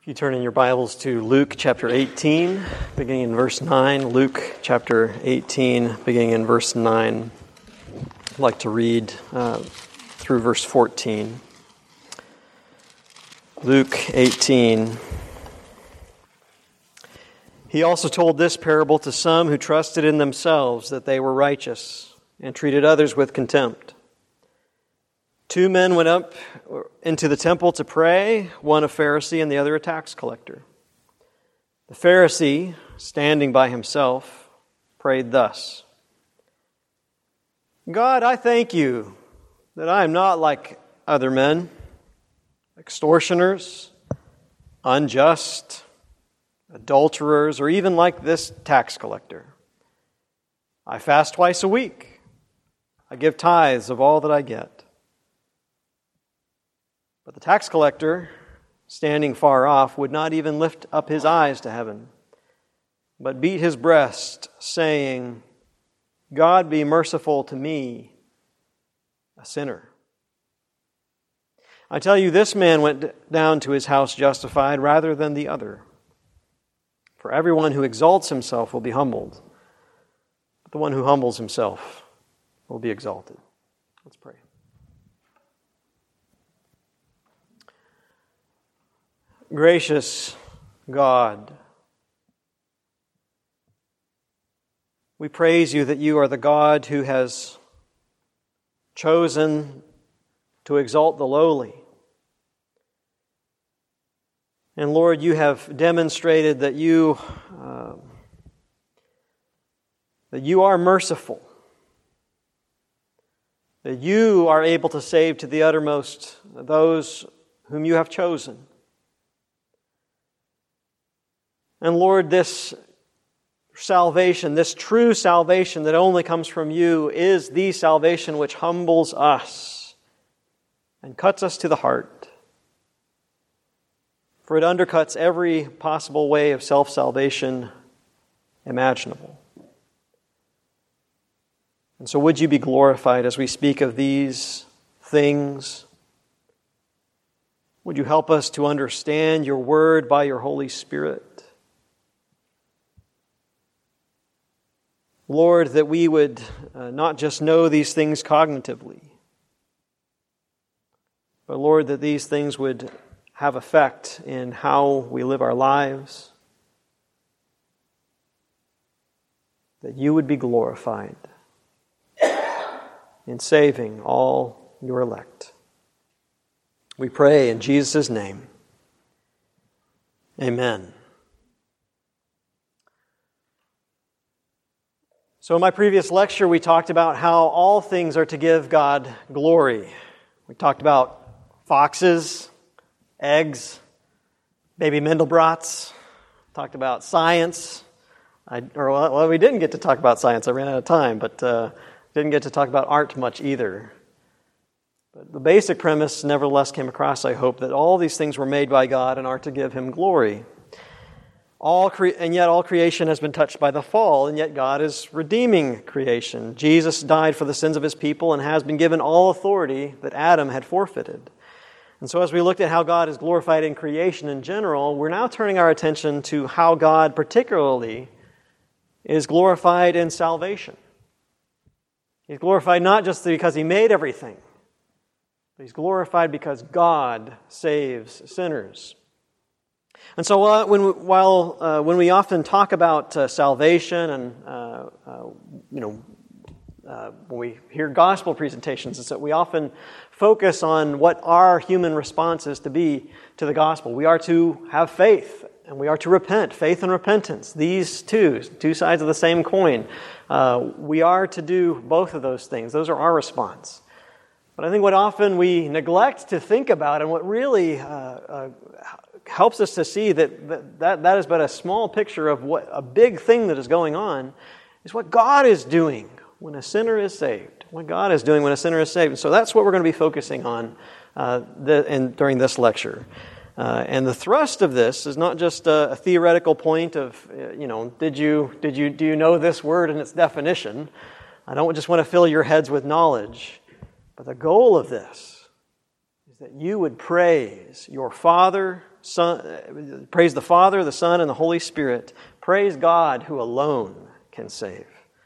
You turn in your Bibles to Luke chapter 18, beginning in verse 9. Luke chapter 18, beginning in verse 9. I'd like to read through verse 14. Luke 18. He also told this parable to some who trusted in themselves that they were righteous and treated others with contempt. 2 men went up into the temple to pray, one a Pharisee and the other a tax collector. The Pharisee, standing by himself, prayed thus: God, I thank you that I am not like other men, extortioners, unjust, adulterers, or even like this tax collector. I fast twice a week. I give tithes of all that I get. But the tax collector, standing far off, would not even lift up his eyes to heaven, but beat his breast, saying, God, be merciful to me, a sinner. I tell you, this man went down to his house justified rather than the other. For everyone who exalts himself will be humbled, but the one who humbles himself will be exalted. Let's pray. Gracious God, we praise you that you are the God who has chosen to exalt the lowly. And Lord, you have demonstrated that you are merciful, that you are able to save to the uttermost those whom you have chosen. And Lord, this salvation, this true salvation that only comes from you, is the salvation which humbles us and cuts us to the heart. For it undercuts every possible way of self-salvation imaginable. And so would you be glorified as we speak of these things? Would you help us to understand your word by your Holy Spirit? Lord, that we would not just know these things cognitively, but Lord, that these things would have effect in how we live our lives, that you would be glorified in saving all your elect. We pray in Jesus' name. Amen. So in my previous lecture, we talked about how all things are to give God glory. We talked about foxes, eggs, baby Mandelbrats. Talked about science. We didn't get to talk about science. I ran out of time, but didn't get to talk about art much either. But the basic premise nevertheless came across, I hope, that all these things were made by God and are to give Him glory. And yet all creation has been touched by the fall, and yet God is redeeming creation. Jesus died for the sins of His people and has been given all authority that Adam had forfeited. And so as we looked at how God is glorified in creation in general, we're now turning our attention to how God particularly is glorified in salvation. He's glorified not just because He made everything, but He's glorified because God saves sinners. And so when we often talk about salvation and when we hear gospel presentations, it's that we often focus on what our human response is to be to the gospel. We are to have faith and we are to repent, faith and repentance. These two sides of the same coin. We are to do both of those things. Those are our response. But I think what often we neglect to think about and what really helps us to see that is but a small picture of what a big thing that is going on is what God is doing when a sinner is saved. What God is doing when a sinner is saved. And so that's what we're going to be focusing on during this lecture. And the thrust of this is not just a theoretical point of, do you know this word and its definition? I don't just want to fill your heads with knowledge. But the goal of this is that you would praise your Father praise the Father, the Son, and the Holy Spirit. Praise God who alone can save.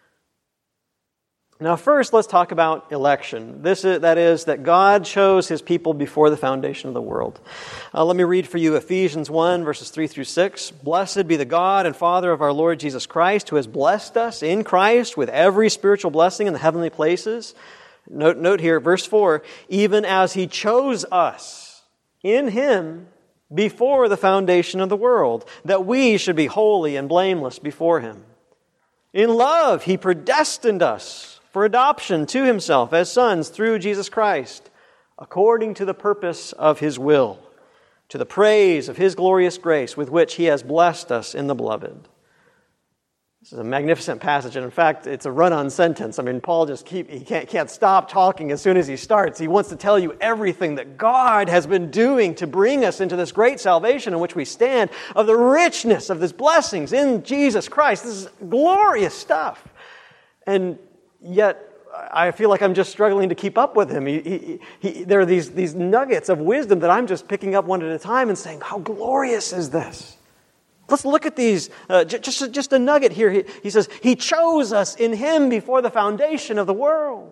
Now first, let's talk about election. That is, that God chose His people before the foundation of the world. Let me read for you Ephesians 1, verses 3 through 6. Blessed be the God and Father of our Lord Jesus Christ, who has blessed us in Christ with every spiritual blessing in the heavenly places. Note here, verse 4, even as He chose us in Him before the foundation of the world, that we should be holy and blameless before Him. In love, He predestined us for adoption to Himself as sons through Jesus Christ, according to the purpose of His will, to the praise of His glorious grace with which He has blessed us in the Beloved. This is a magnificent passage, and in fact, it's a run-on sentence. I mean, Paul can't stop talking as soon as he starts. He wants to tell you everything that God has been doing to bring us into this great salvation in which we stand, of the richness of His blessings in Jesus Christ. This is glorious stuff. And yet, I feel like I'm just struggling to keep up with him. There are these nuggets of wisdom that I'm just picking up one at a time and saying, how glorious is this? Let's look at these. Just a nugget here. He says, He chose us in Him before the foundation of the world.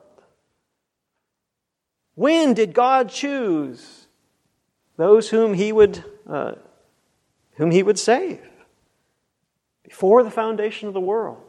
When did God choose those whom He would save? Before the foundation of the world.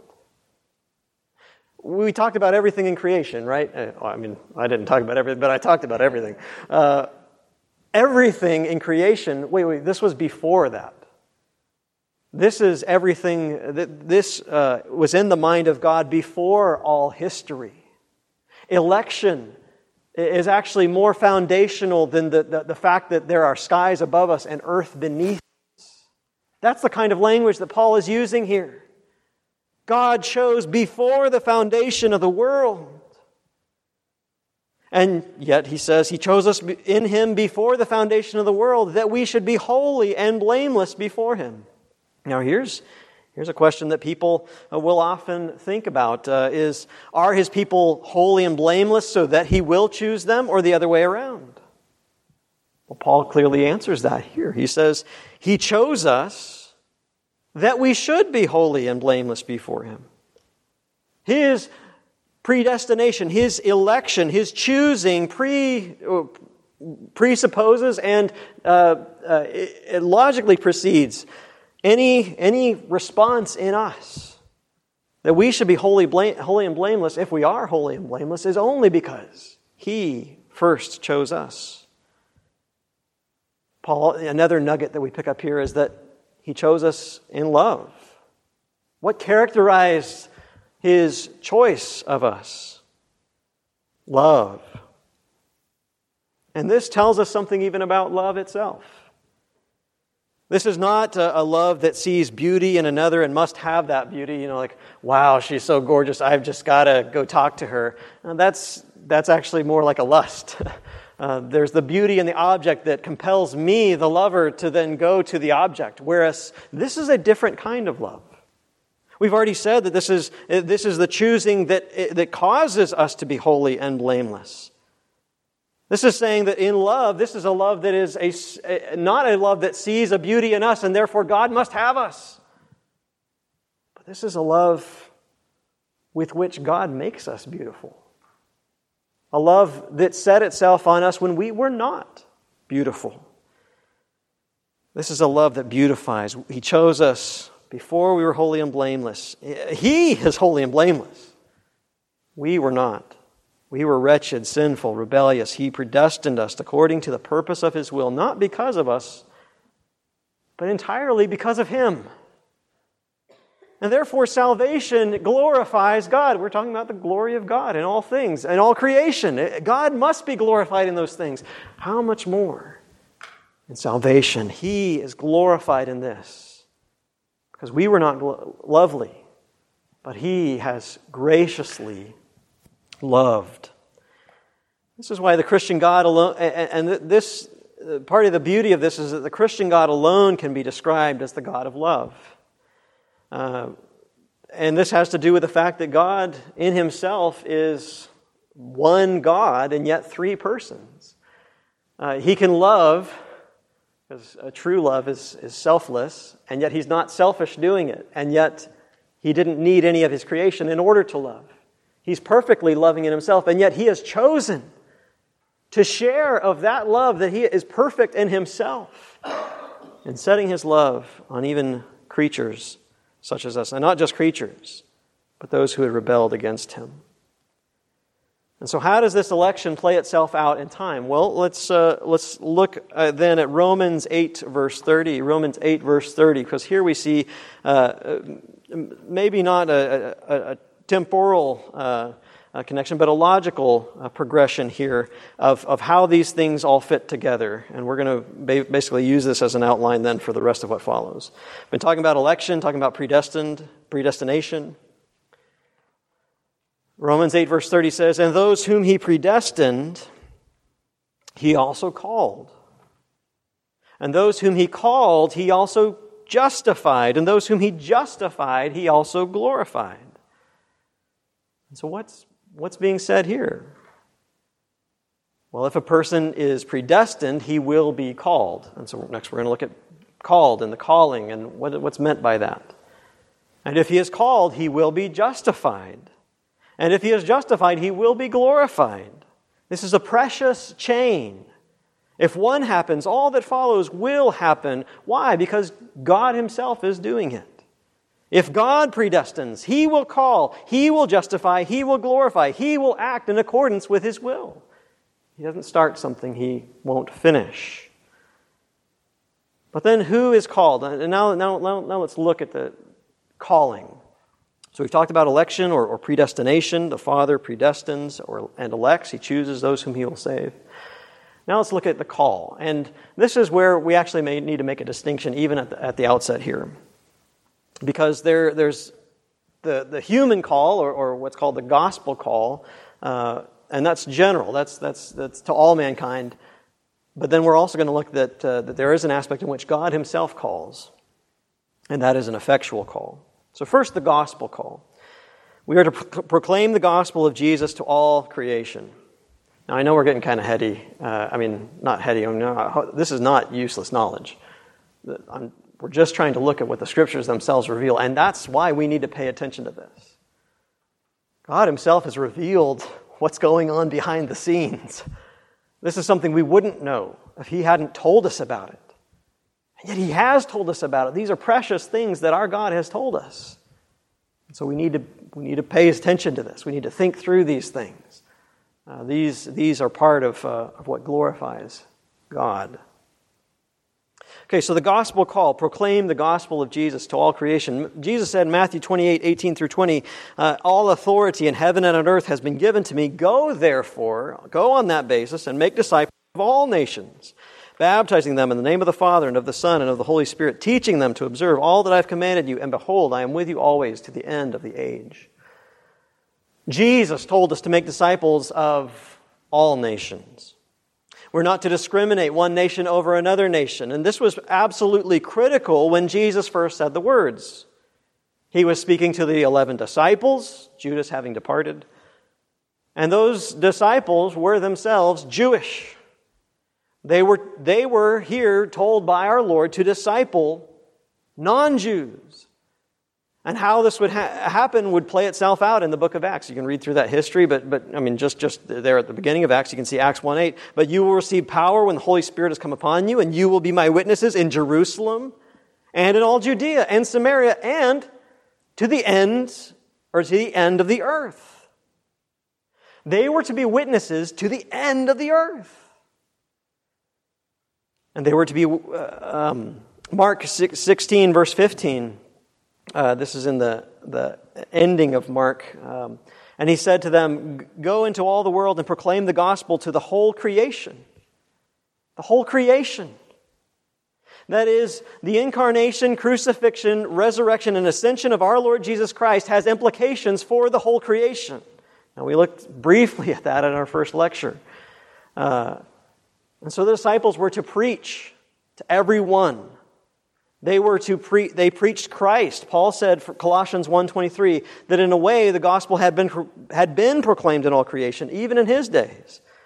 We talked about everything in creation, right? I didn't talk about everything, but I talked about everything. Everything in creation, wait, this was before that. This is everything, this was in the mind of God before all history. Election is actually more foundational than the fact that there are skies above us and earth beneath us. That's the kind of language that Paul is using here. God chose before the foundation of the world. And yet he says He chose us in Him before the foundation of the world, that we should be holy and blameless before Him. Now here's a question that people will often think about. Are His people holy and blameless so that He will choose them, or the other way around? Well, Paul clearly answers that here. He says, He chose us that we should be holy and blameless before Him. His predestination, His election, His choosing presupposes and it logically precedes any response in us. That we should be holy and blameless, if we are holy and blameless, is only because He first chose us. Paul, another nugget that we pick up here is that He chose us in love. What characterized His choice of us? Love. And this tells us something even about love itself. This is not a love that sees beauty in another and must have that beauty. Like, wow, she's so gorgeous, I've just got to go talk to her. That's actually more like a lust. There's the beauty in the object that compels me, the lover, to then go to the object. Whereas this is a different kind of love. We've already said that this is the choosing that causes us to be holy and blameless. This is saying that in love, this is a love that is not a love that sees a beauty in us and therefore God must have us. But this is a love with which God makes us beautiful. A love that set itself on us when we were not beautiful. This is a love that beautifies. He chose us before we were holy and blameless. He is holy and blameless. We were not. We were wretched, sinful, rebellious. He predestined us according to the purpose of His will, not because of us, but entirely because of Him. And therefore, salvation glorifies God. We're talking about the glory of God in all things, in all creation. God must be glorified in those things. How much more in salvation? He is glorified in this. Because we were not lovely, but He has graciously loved. This is why the Christian God alone, and this part of the beauty of this is that the Christian God alone can be described as the God of love. And this has to do with the fact that God in Himself is one God and yet three persons. He can love Because a true love is selfless, and yet he's not selfish doing it. And yet he didn't need any of his creation in order to love. He's perfectly loving in himself, and yet he has chosen to share of that love that he is perfect in himself, and setting his love on even creatures such as us. And not just creatures, but those who had rebelled against him. And so how does this election play itself out in time? Well, let's look then at Romans 8, verse 30. Romans 8, verse 30, because here we see maybe not a temporal connection, but a logical progression here of how these things all fit together. And we're going to basically use this as an outline then for the rest of what follows. Been talking about election, talking about predestination. Romans 8, verse 30 says, "And those whom he predestined, he also called. And those whom he called, he also justified. And those whom he justified, he also glorified." And so what's being said here? Well, if a person is predestined, he will be called. And so next we're going to look at called and the calling and what's meant by that. And if he is called, he will be justified. And if he is justified, he will be glorified. This is a precious chain. If one happens, all that follows will happen. Why? Because God himself is doing it. If God predestines, he will call, he will justify, he will glorify, he will act in accordance with his will. He doesn't start something he won't finish. But then who is called? And now let's look at the calling. So we've talked about election or predestination. The Father predestines and elects. He chooses those whom he will save. Now let's look at the call. And this is where we actually may need to make a distinction even at the outset here. Because there's the human call or what's called the gospel call, and that's general. That's to all mankind. But then we're also going to look that there is an aspect in which God himself calls, and that is an effectual call. So first, the gospel call. We are to proclaim the gospel of Jesus to all creation. Now, I know we're getting kind of heady. Not heady. This is not useless knowledge. We're just trying to look at what the Scriptures themselves reveal, and that's why we need to pay attention to this. God himself has revealed what's going on behind the scenes. This is something we wouldn't know if he hadn't told us about it. And yet he has told us about it. These are precious things that our God has told us. And so we need to pay attention to this. We need to think through these things. These are part of what glorifies God. Okay, so the gospel call, proclaim the gospel of Jesus to all creation. Jesus said in Matthew 28, 18 through 20, all authority in heaven and on earth has been given to me. Go, therefore, go on that basis and make disciples of all nations, baptizing them in the name of the Father and of the Son and of the Holy Spirit, teaching them to observe all that I have commanded you. And behold, I am with you always to the end of the age. Jesus told us to make disciples of all nations. We're not to discriminate one nation over another nation. And this was absolutely critical when Jesus first said the words. He was speaking to the 11 disciples, Judas having departed. And those disciples were themselves Jewish. They were here told by our Lord to disciple non-Jews. And how this would happen would play itself out in the book of Acts. You can read through that history, but just there at the beginning of Acts, you can see Acts 1:8. But you will receive power when the Holy Spirit has come upon you, and you will be my witnesses in Jerusalem and in all Judea and Samaria and to the end of the earth. They were to be witnesses to the end of the earth. And they were to be, Mark 16, verse 15. This is in the ending of Mark. And he said to them, go into all the world and proclaim the gospel to the whole creation. The whole creation. That is, the incarnation, crucifixion, resurrection, and ascension of our Lord Jesus Christ has implications for the whole creation. Now, we looked briefly at that in our first lecture. And so the disciples were to preach to everyone. They preached Christ. Paul said, for Colossians 1:23, that in a way the gospel had been proclaimed in all creation, even in his days.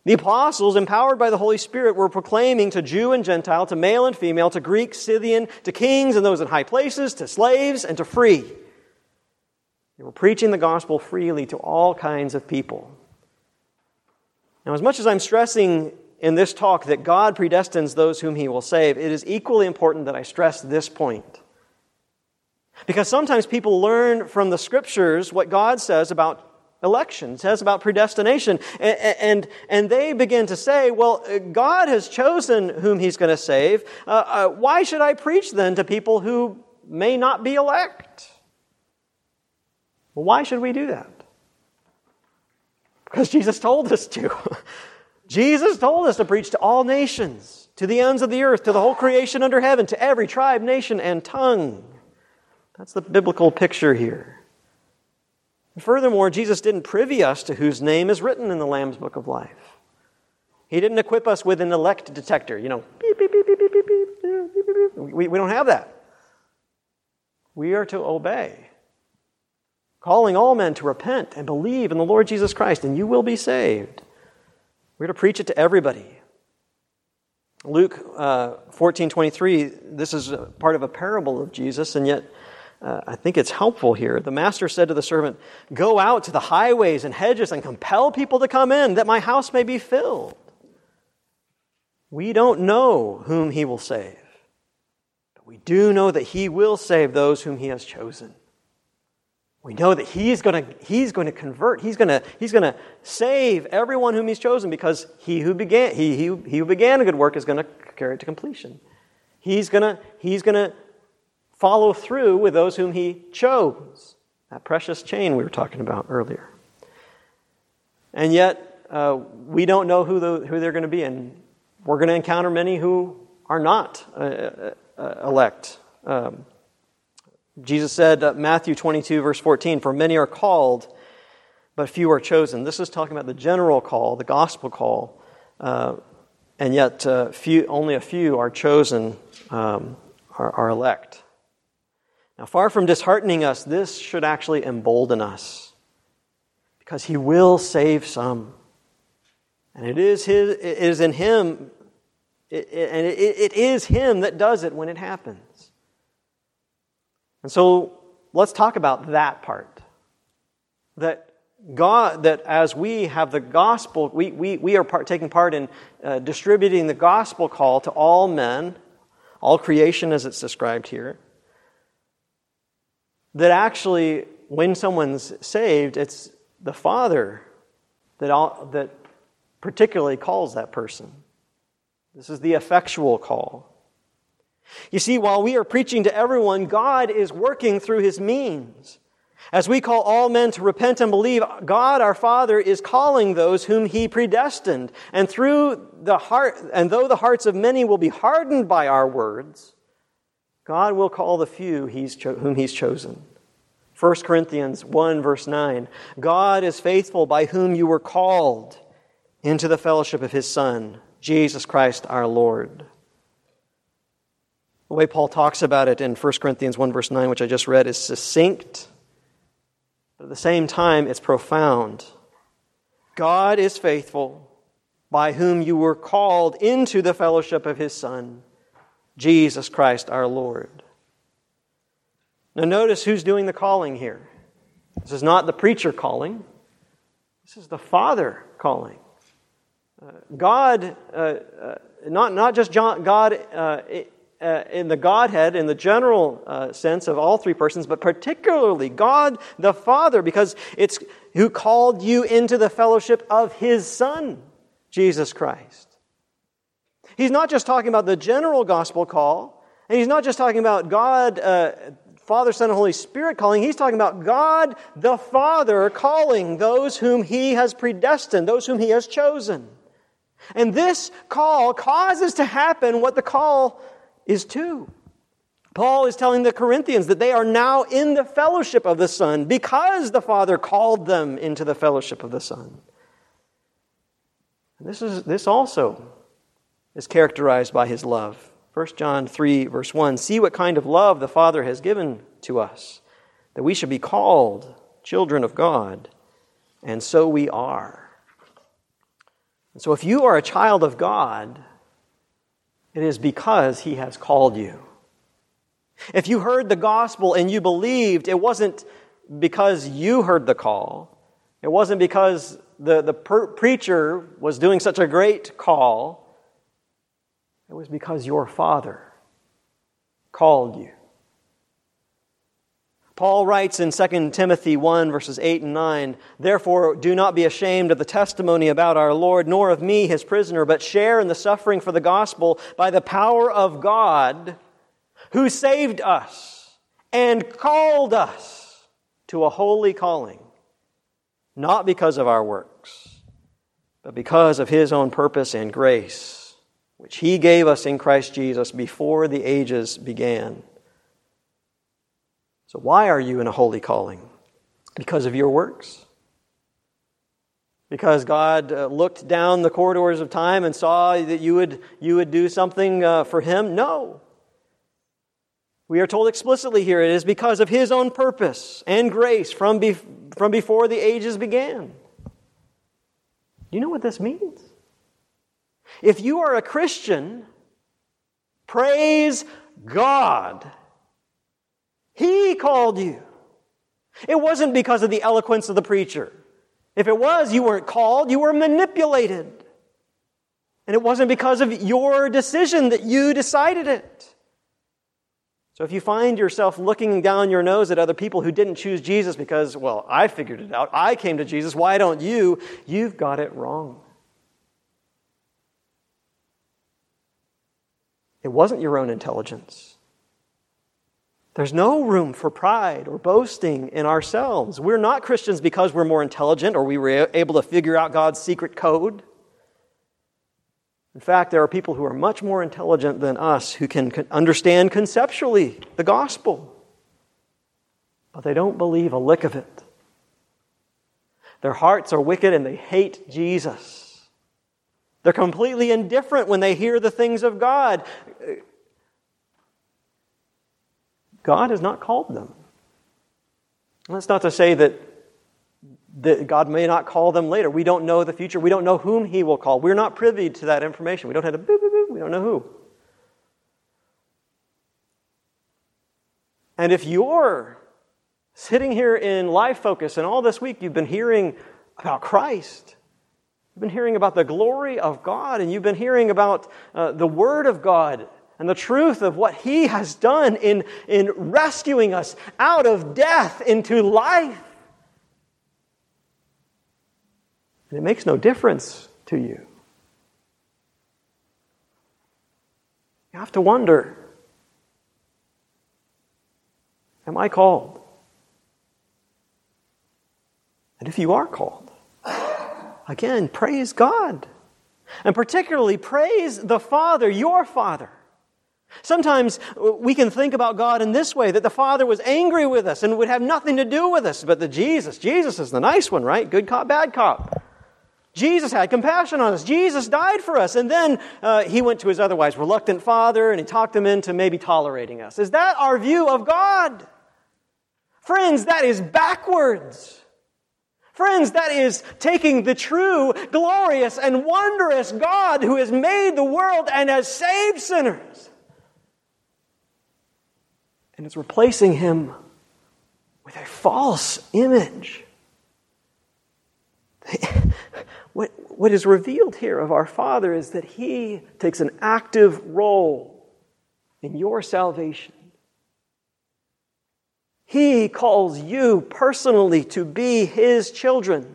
The apostles, empowered by the Holy Spirit, were proclaiming to Jew and Gentile, to male and female, to Greek, Scythian, to kings and those in high places, to slaves and to free. They were preaching the gospel freely to all kinds of people. Now, as much as I'm stressing in this talk that God predestines those whom He will save, it is equally important that I stress this point. Because sometimes people learn from the Scriptures what God says about election, says about predestination, and they begin to say, well, God has chosen whom He's going to save. Why should I preach then to people who may not be elect? Well, why should we do that? Because Jesus told us to. Jesus told us to preach to all nations, to the ends of the earth, to the whole creation under heaven, to every tribe, nation, and tongue. That's the biblical picture here. Furthermore, Jesus didn't privy us to whose name is written in the Lamb's Book of Life. He didn't equip us with an elect detector, beep, beep, beep, beep, beep, beep, beep, beep, beep. We don't have that. We are to obey, calling all men to repent and believe in the Lord Jesus Christ, and you will be saved. We're to preach it to everybody. Luke 14:23, this is part of a parable of Jesus, and yet I think it's helpful here. The master said to the servant, "Go out to the highways and hedges and compel people to come in, that my house may be filled." We don't know whom He will save, but we do know that He will save those whom He has chosen. We know that He's going to convert. He's going to save everyone whom He's chosen, because He who began a good work is going to carry it to completion. He's going to follow through with those whom He chose. That precious chain we were talking about earlier. And yet, we don't know who they're going to be, and we're going to encounter many who are not elect. Jesus said, Matthew 22, verse 14, "For many are called, but few are chosen." This is talking about the general call, the gospel call, and yet only a few are chosen, are elect. Now, far from disheartening us, this should actually embolden us, because He will save some, and it is Him that does it when it happens. And so let's talk about that part. That as we have the gospel, we are taking part in distributing the gospel call to all men, all creation as it's described here. That actually, when someone's saved, it's the Father that particularly calls that person. This is the effectual call. You see, while we are preaching to everyone, God is working through His means. As we call all men to repent and believe, God our Father is calling those whom He predestined. And though the hearts of many will be hardened by our words, God will call the few whom He's chosen. 1 Corinthians 1, verse 9, "God is faithful, by whom you were called into the fellowship of His Son, Jesus Christ our Lord." The way Paul talks about it in 1 Corinthians 1, verse 9, which I just read, is succinct, but at the same time, it's profound. God is faithful, by whom you were called into the fellowship of His Son, Jesus Christ our Lord. Now notice who's doing the calling here. This is not the preacher calling. This is the Father calling. God, not just God in the Godhead, in the general sense of all three persons, but particularly God the Father, because it's who called you into the fellowship of His Son, Jesus Christ. He's not just talking about the general gospel call, and He's not just talking about God, Father, Son, and Holy Spirit calling. He's talking about God the Father calling those whom He has predestined, those whom He has chosen. And this call causes to happen what the call is too. Paul is telling the Corinthians that they are now in the fellowship of the Son because the Father called them into the fellowship of the Son. And this also is characterized by His love. 1 John 3, verse 1, "See what kind of love the Father has given to us, that we should be called children of God, and so we are." So if you are a child of God, it is because He has called you. If you heard the gospel and you believed, it wasn't because you heard the call. It wasn't because the preacher was doing such a great call. It was because your Father called you. Paul writes in 2 Timothy 1, verses 8 and 9, "Therefore do not be ashamed of the testimony about our Lord, nor of me, His prisoner, but share in the suffering for the gospel by the power of God, who saved us and called us to a holy calling, not because of our works, but because of His own purpose and grace, which He gave us in Christ Jesus before the ages began." So why are you in a holy calling? Because of your works? Because God looked down the corridors of time and saw that you would do something for Him? No. We are told explicitly here, it is because of His own purpose and grace from before the ages began. Do you know what this means? If you are a Christian, praise God. He called you. It wasn't because of the eloquence of the preacher. If it was, you weren't called, you were manipulated. And it wasn't because of your decision that you decided it. So if you find yourself looking down your nose at other people who didn't choose Jesus because, well, I figured it out, I came to Jesus, why don't you? You've got it wrong. It wasn't your own intelligence. There's no room for pride or boasting in ourselves. We're not Christians because we're more intelligent or we were able to figure out God's secret code. In fact, there are people who are much more intelligent than us who can understand conceptually the gospel, but they don't believe a lick of it. Their hearts are wicked and they hate Jesus. They're completely indifferent when they hear the things of God. God has not called them. That's not to say that God may not call them later. We don't know the future. We don't know whom He will call. We're not privy to that information. We don't have to boop, boop, boop. We don't know who. And if you're sitting here in Life Focus and all this week you've been hearing about Christ, you've been hearing about the glory of God, and you've been hearing about the Word of God, and the truth of what He has done in rescuing us out of death into life. And it makes no difference to you. You have to wonder, am I called? And if you are called, again, praise God. And particularly praise the Father, your Father. Sometimes we can think about God in this way, that the Father was angry with us and would have nothing to do with us. But Jesus is the nice one, right? Good cop, bad cop. Jesus had compassion on us. Jesus died for us. And then He went to His otherwise reluctant Father and He talked Him into maybe tolerating us. Is that our view of God? Friends, that is backwards. Friends, that is taking the true, glorious, and wondrous God who has made the world and has saved sinners, and it's replacing Him with a false image. What is revealed here of our Father is that He takes an active role in your salvation. He calls you personally to be His children.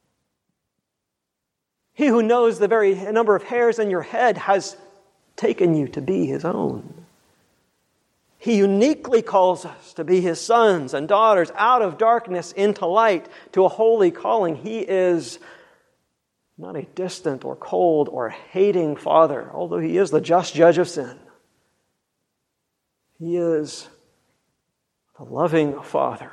He who knows the very number of hairs in your head has taken you to be His own. He uniquely calls us to be His sons and daughters out of darkness into light to a holy calling. He is not a distant or cold or hating Father, although He is the just judge of sin. He is the loving Father.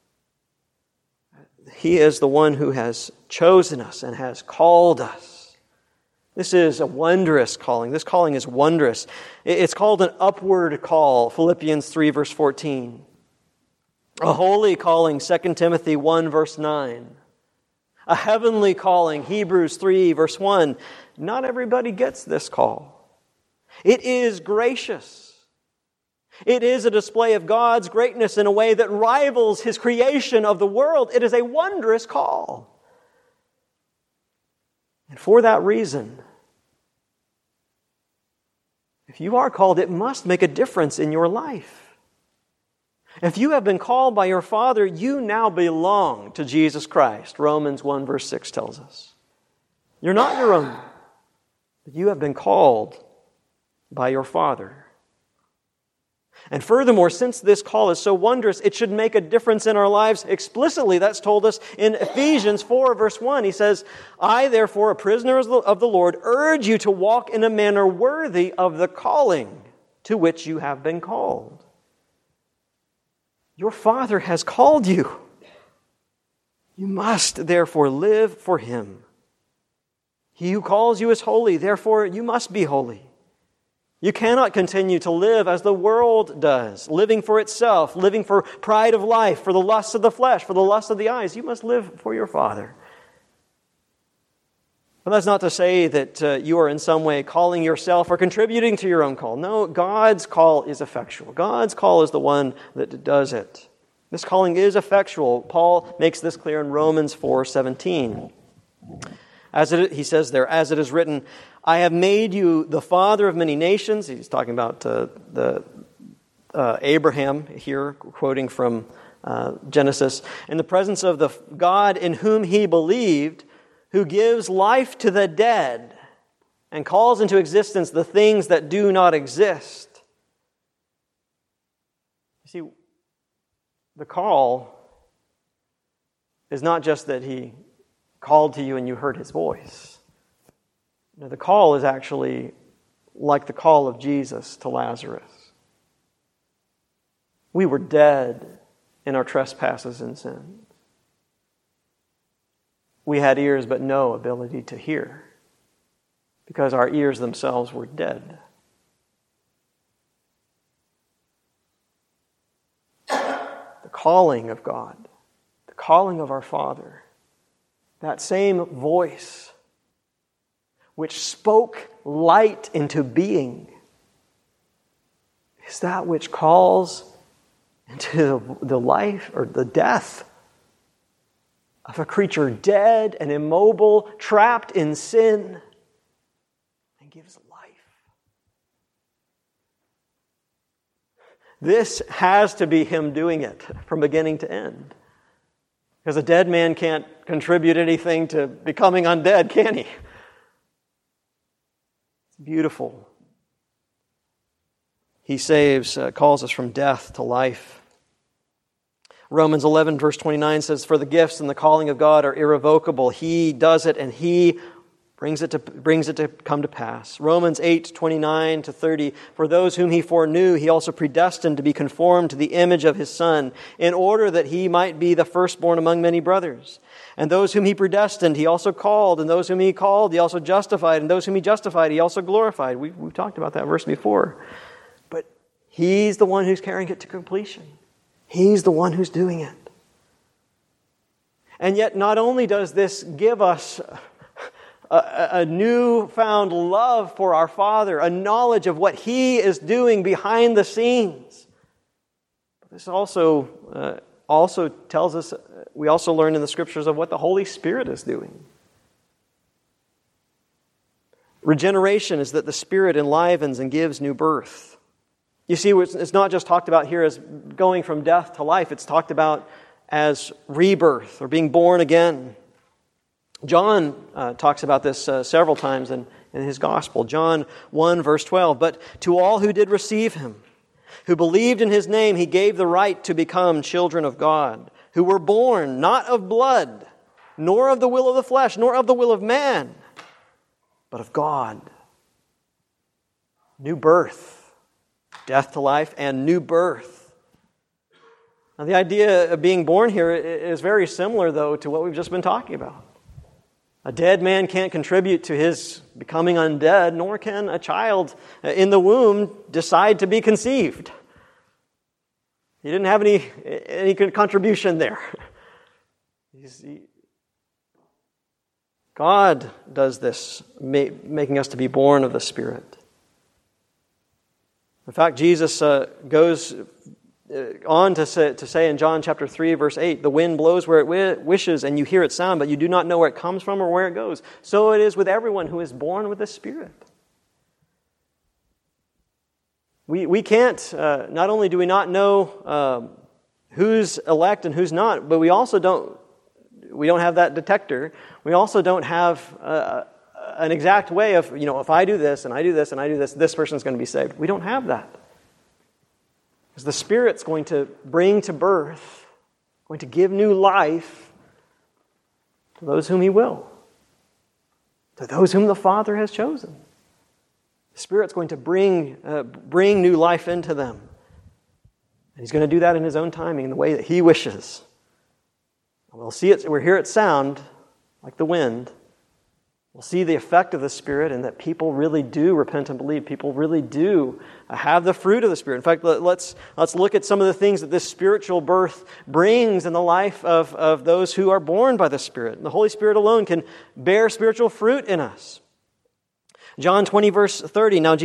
He is the one who has chosen us and has called us. This is a wondrous calling. This calling is wondrous. It's called an upward call, Philippians 3, verse 14. A holy calling, 2 Timothy 1, verse 9. a heavenly calling. Hebrews 3, verse 1. Not everybody gets this call. It is gracious. It is a display of God's greatness in a way that rivals His creation of the world. It is a wondrous call. And for that reason, if you are called, it must make a difference in your life. If you have been called by your Father, you now belong to Jesus Christ. Romans 1 verse 6 tells us. You're not your own, but you have been called by your Father. And furthermore, since this call is so wondrous, it should make a difference in our lives explicitly. That's told us in Ephesians 4 verse 1. He says, I therefore, a prisoner of the Lord, urge you to walk in a manner worthy of the calling to which you have been called. Your Father has called you. You must therefore live for Him. He who calls you is holy, therefore you must be holy. You cannot continue to live as the world does, living for itself, living for pride of life, for the lusts of the flesh, for the lust of the eyes. You must live for your Father. But that's not to say that you are in some way calling yourself or contributing to your own call. No, God's call is effectual. God's call is the one that does it. This calling is effectual. Paul makes this clear in Romans 4:17. He says there, as it is written, I have made you the father of many nations. He's talking about Abraham here, quoting from Genesis. In the presence of the God in whom he believed, who gives life to the dead and calls into existence the things that do not exist. You see, the call is not just that He called to you and you heard His voice. No, the call is actually like the call of Jesus to Lazarus. We were dead in our trespasses and sins. We had ears but no ability to hear because our ears themselves were dead. The calling of God, the calling of our Father, that same voice which spoke light into being, is that which calls into the life or the death of a creature dead and immobile, trapped in sin, and gives life. This has to be Him doing it from beginning to end. Because a dead man can't contribute anything to becoming undead, can he? It's beautiful. He saves, calls us from death to life. Romans 11 verse 29 says, for the gifts and the calling of God are irrevocable. He does it and He brings it to come to pass. Romans 8, 29 to 30, for those whom He foreknew, He also predestined to be conformed to the image of His Son, in order that He might be the firstborn among many brothers. And those whom He predestined, He also called, and those whom He called, He also justified, and those whom He justified, He also glorified. We've talked about that verse before. But He's the one who's carrying it to completion. He's the one who's doing it. And yet, not only does this give us a newfound love for our Father, a knowledge of what He is doing behind the scenes, but this also tells us, we also learn in the Scriptures of what the Holy Spirit is doing. Regeneration is that the Spirit enlivens and gives new birth. You see, it's not just talked about here as going from death to life. It's talked about as rebirth or being born again. John talks about this several times in his gospel. John 1 verse 12, but to all who did receive Him, who believed in His name, He gave the right to become children of God, who were born not of blood, nor of the will of the flesh, nor of the will of man, but of God. New birth. Death to life and new birth. Now, the idea of being born here is very similar, though, to what we've just been talking about. A dead man can't contribute to his becoming undead, nor can a child in the womb decide to be conceived. He didn't have any contribution there. God does this, making us to be born of the Spirit. In fact, Jesus goes on to say in John chapter 3, verse 8, the wind blows where it wishes, and you hear its sound, but you do not know where it comes from or where it goes. So it is with everyone who is born with the Spirit. We can't, not only do we not know who's elect and who's not, but we don't have that detector. We also don't have an exact way of, if I do this and I do this and I do this, this person's going to be saved. We don't have that. Because the Spirit's going to bring to birth, going to give new life to those whom He will, to those whom the Father has chosen. The Spirit's going to bring new life into them. And He's going to do that in His own timing, in the way that He wishes. We'll hear it sound like the wind. We'll see the effect of the Spirit, and that people really do repent and believe. People really do have the fruit of the Spirit. In fact, let's look at some of the things that this spiritual birth brings in the life of those who are born by the Spirit. The Holy Spirit alone can bear spiritual fruit in us. John 20, verse 30. Now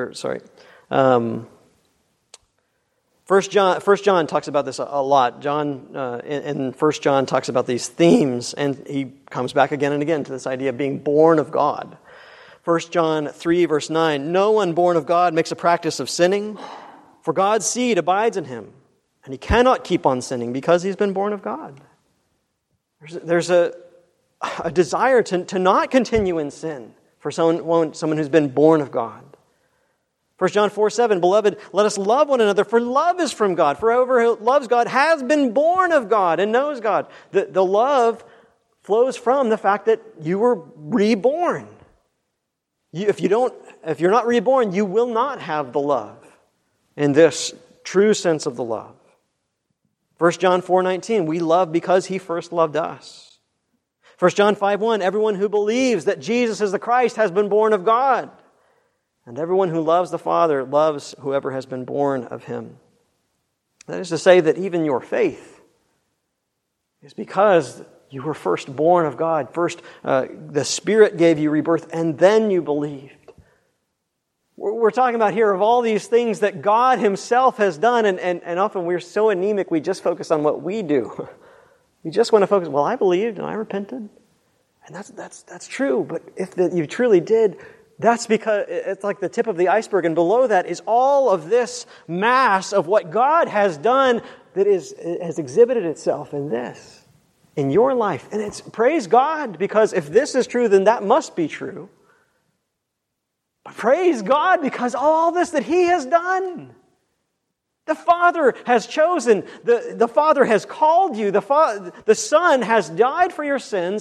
First John talks about this a lot. John in 1 John talks about these themes, and he comes back again and again to this idea of being born of God. 1 John 3, verse 9, no one born of God makes a practice of sinning, for God's seed abides in him, and he cannot keep on sinning because he's been born of God. There's a desire to not continue in sin for someone who's been born of God. 1 John 4, 7, beloved, let us love one another, for love is from God. For whoever loves God has been born of God and knows God. The love flows from the fact that you were reborn. If you're not reborn, you will not have the love in this true sense of the love. 1 John 4:19, we love because He first loved us. 1 John 5:1, everyone who believes that Jesus is the Christ has been born of God. And everyone who loves the Father loves whoever has been born of Him. That is to say that even your faith is because you were first born of God. First, the Spirit gave you rebirth, and then you believed. We're talking about here of all these things that God Himself has done, and often we're so anemic we just focus on what we do. We just want to focus, well, I believed and I repented. And that's true, but if you truly did, that's because it's like the tip of the iceberg, and below that is all of this mass of what God has done that has exhibited itself in this, in your life. And it's praise God, because if this is true, then that must be true. But praise God because all this that He has done. The Father has chosen, the Father has called you, the Son has died for your sins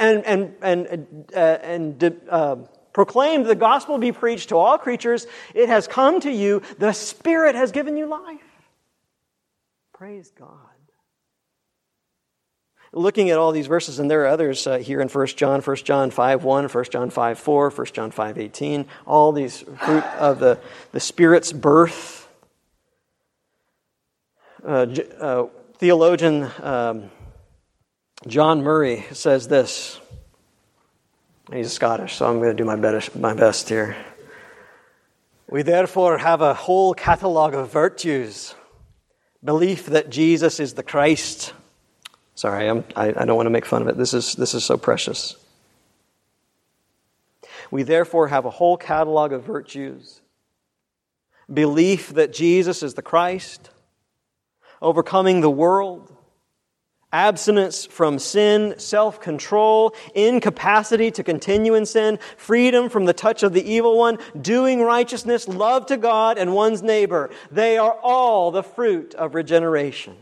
and proclaimed the gospel be preached to all creatures. It has come to you. The Spirit has given you life. Praise God. Looking at all these verses, and there are others here in 1 John 5:1, 1 John 5:4, 1 John 5:18, all these fruit of the Spirit's birth. Theologian John Murray says this. He's Scottish, so I'm going to do my best here. We therefore have a whole catalogue of virtues. Belief that Jesus is the Christ. Sorry, I don't want to make fun of it. This is so precious. We therefore have a whole catalogue of virtues. Belief that Jesus is the Christ. Overcoming the world. Abstinence from sin, self-control, incapacity to continue in sin, freedom from the touch of the evil one, doing righteousness, love to God and one's neighbor. They are all the fruit of regeneration.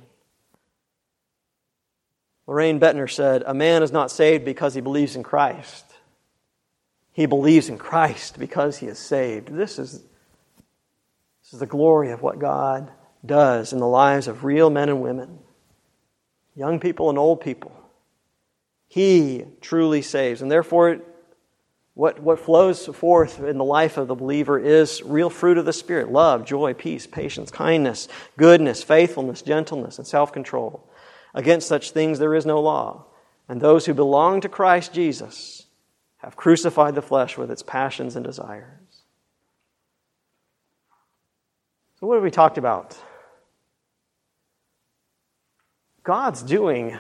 Lorraine Bettner said, a man is not saved because he believes in Christ. He believes in Christ because he is saved. This is the glory of what God does in the lives of real men and women. Young people and old people. He truly saves. And therefore, what flows forth in the life of the believer is real fruit of the Spirit. Love, joy, peace, patience, kindness, goodness, faithfulness, gentleness, and self-control. Against such things there is no law. And those who belong to Christ Jesus have crucified the flesh with its passions and desires. So what have we talked about? God is doing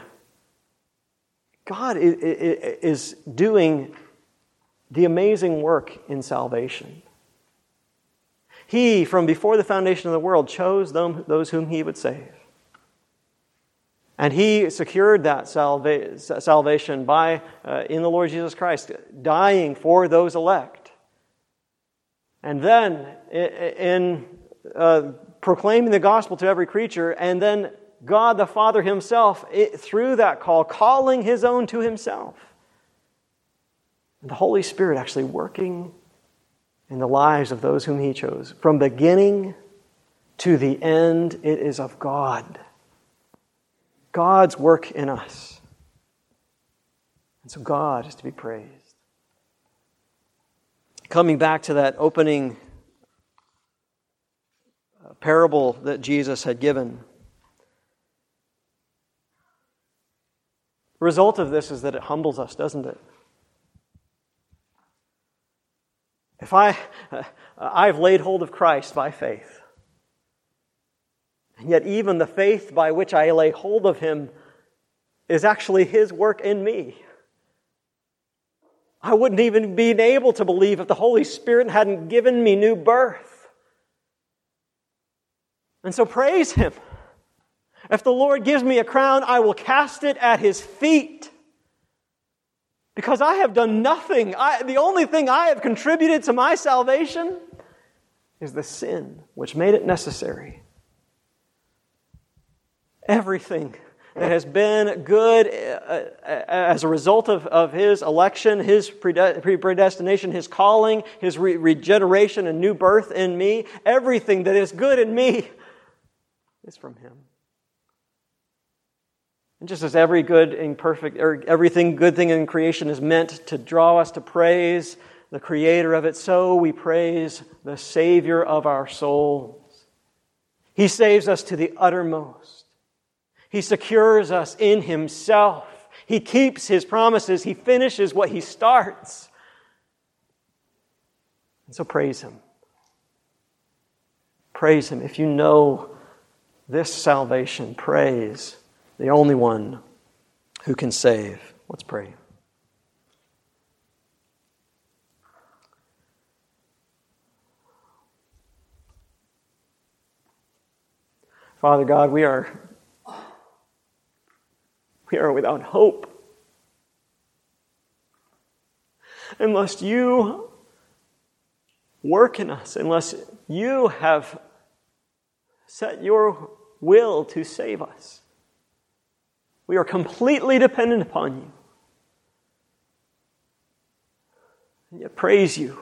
the amazing work in salvation. He, from before the foundation of the world, chose those whom He would save. And He secured that salvation by, in the Lord Jesus Christ, dying for those elect. And then, in proclaiming the gospel to every creature, and then God the Father Himself, through that call, calling His own to Himself. And the Holy Spirit actually working in the lives of those whom He chose. From beginning to the end, it is of God. God's work in us. And so God is to be praised. Coming back to that opening parable that Jesus had given. The result of this is that it humbles us, doesn't it? If I've laid hold of Christ by faith, and yet even the faith by which I lay hold of Him is actually His work in me. I wouldn't even be able to believe if the Holy Spirit hadn't given me new birth. And so praise Him. If the Lord gives me a crown, I will cast it at His feet. Because I have done nothing. The only thing I have contributed to my salvation is the sin which made it necessary. Everything that has been good as a result of His election, His predestination, His calling, His regeneration and new birth in me, everything that is good in me is from Him. And just as every good and perfect, or everything good thing in creation is meant to draw us to praise the Creator of it, so we praise the Savior of our souls. He saves us to the uttermost. He secures us in Himself. He keeps His promises. He finishes what He starts. And so praise Him. Praise Him. If you know this salvation, praise the only one who can save. Let's pray. Father God, we are without hope unless You work in us, unless You have set Your will to save us. We are completely dependent upon You. And yet praise You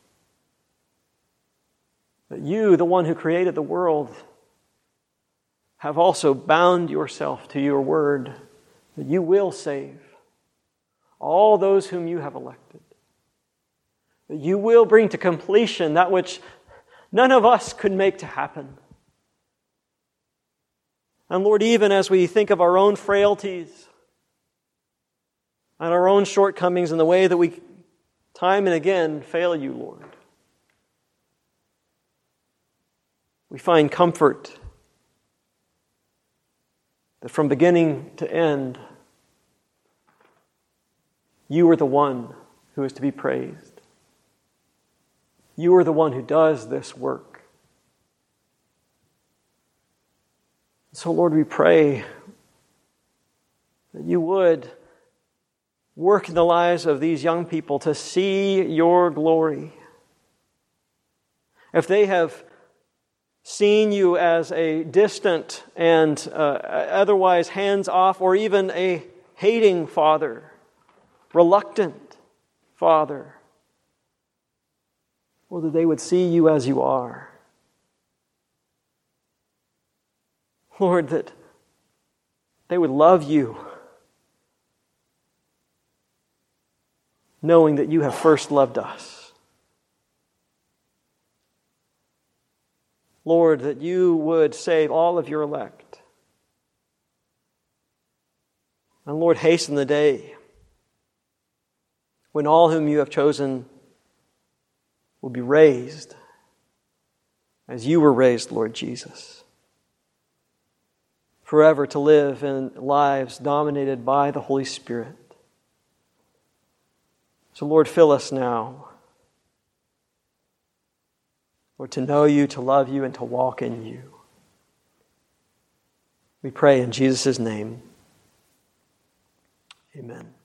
that You, the one who created the world, have also bound Yourself to Your word, that You will save all those whom You have elected. That You will bring to completion that which none of us could make to happen. And Lord, even as we think of our own frailties and our own shortcomings and the way that we time and again fail You, Lord, we find comfort that from beginning to end, You are the one who is to be praised. You are the one who does this work. So, Lord, we pray that You would work in the lives of these young people to see Your glory. If they have seen You as a distant and otherwise hands-off or even a hating Father, reluctant Father, or that they would see You as You are. Lord, that they would love You, knowing that You have first loved us. Lord, that You would save all of Your elect. And Lord, hasten the day when all whom you have chosen will be raised as you were raised, Lord Jesus, forever to live in lives dominated by the Holy Spirit. So, Lord, fill us now, Lord, to know you, to love you, and to walk in you. We pray in Jesus' name. Amen.